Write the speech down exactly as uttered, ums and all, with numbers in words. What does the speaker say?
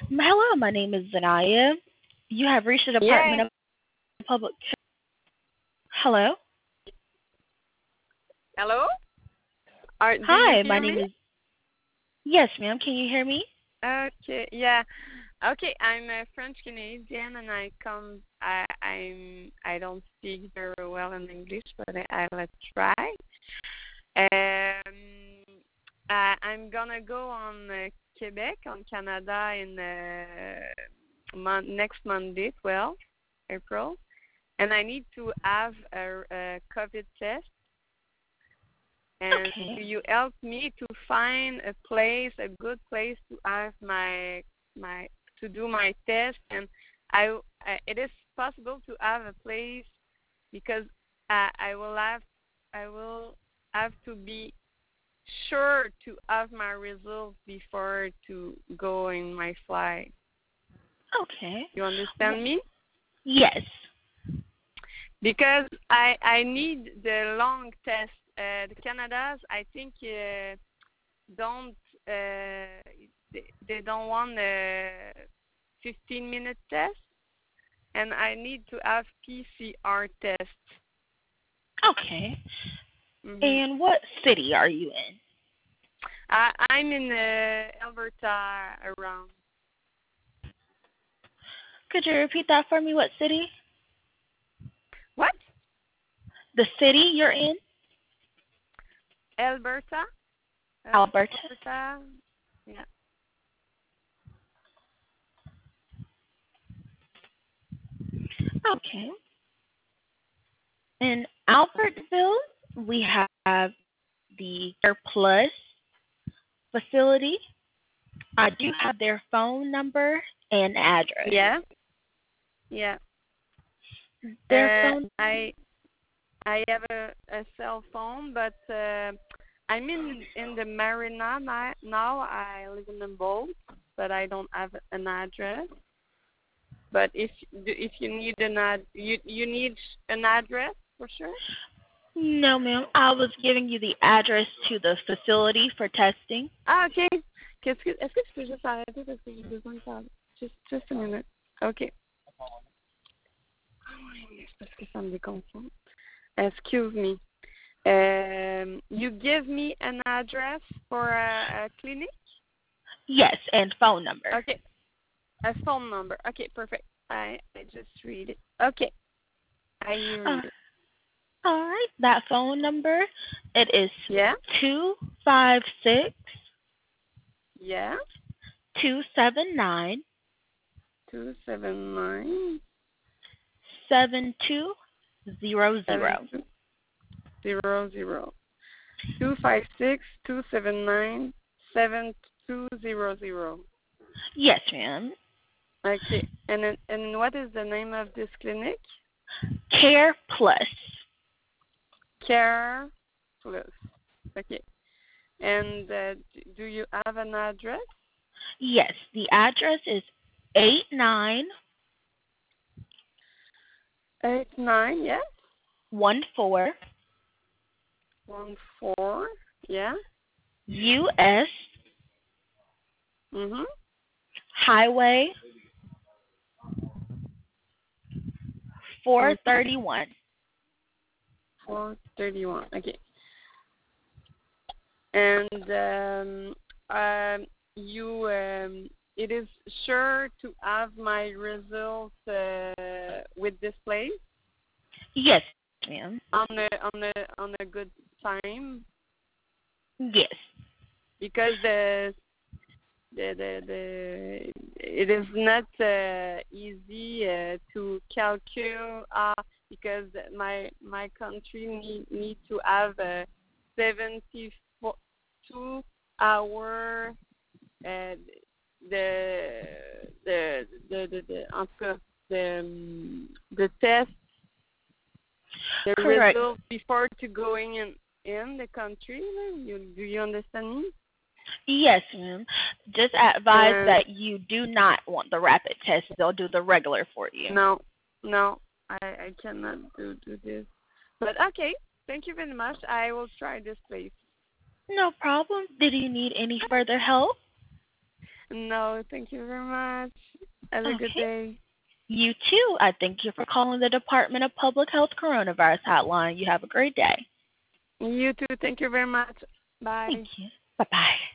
Hello, my name is Zanaya. You have reached the Yeah. Department of Public. Hello. Hello? Are, do you Hi, my hear name me? is. Yes, ma'am. Can you hear me? Okay. Yeah. Okay. I'm a French Canadian, and I come. I I'm. I don't speak very well in English, but I, I let's try. Um. I, I'm gonna go on uh, Quebec, on Canada, in uh, mon- next Monday, twelve April, and I need to have a, a COVID test. And Okay. do you help me to find a place, a good place to have my my to do my test? And I, I it is possible to have a place because I, I will have I will have to be sure to have my results before to go in my flight. Okay. You W- understand me? yes. Because I I need the long test. Uh, the Canadas, I think. Uh, don't uh, they, they don't want a fifteen minute test, and I need to have P C R test. Okay. hmm And what city are you in? I, I'm in uh, Alberta around. Could you repeat that for me? What city? What? The city you're in? Alberta? Uh, Alberta. Alberta? Yeah. Okay. In Albertville, we have the Care Plus facility. I do have their phone number and address. Yeah. Yeah. Their Uh, phone. I I have a, a cell phone, but uh, I'm in in the Marina ni- now. I live in the boat, but I don't have an address. But if if you need an ad, you you need an address for sure. No, ma'am. I was giving you the address to the facility for testing. Ah, ok. Qu'est-ce que est-ce que tu peux juste arrêter parce que j'ai besoin de parler. Just just a minute. Ok. Ah ouais, c'est parce que ça me déconcentre. Excuse me. Um, you give me an address for a, a clinic. Yes, and phone number. Okay. A phone number. Okay, perfect. I I just read it. Okay, I Uh, read it. all right. That phone number, it is Yeah, two five six yeah. two seven nine Two seven nine seven two zero seven zero. two zero zero. Two five six two seven nine seven two zero zero. Yes, ma'am. Okay, and then, and what is the name of this clinic? Care Plus. Care Plus. Okay, and uh, d- do you have an address? Yes, the address is eight nine Eight nine, yes. one four One four, yeah. U S Mhm. Highway Mhm. four thirty-one. Four thirty one. Okay. And um, um, you, um, it is sure to have my results uh, with this place Yes, ma'am. on a on a on a good time Yes. because the the the, the it is not uh, easy uh, to calculate uh, because my my country need need to have a seventy two hour uh, the the the the, the en tout cas, the um, the test the Correct. results before to going in in the country. You do you understand me? Yes, ma'am. Just advise And that you do not want the rapid test. They'll do the regular for you. no, no, I I cannot do do this. But okay, thank you very much. I will try this place. No problem. Did you need any further help? No, thank you very much. Have a good Okay. day. You too. I thank you for calling the Department of Public Health Coronavirus Hotline. You have a great day. You too. Thank you very much. Thank Bye. you. Bye-bye.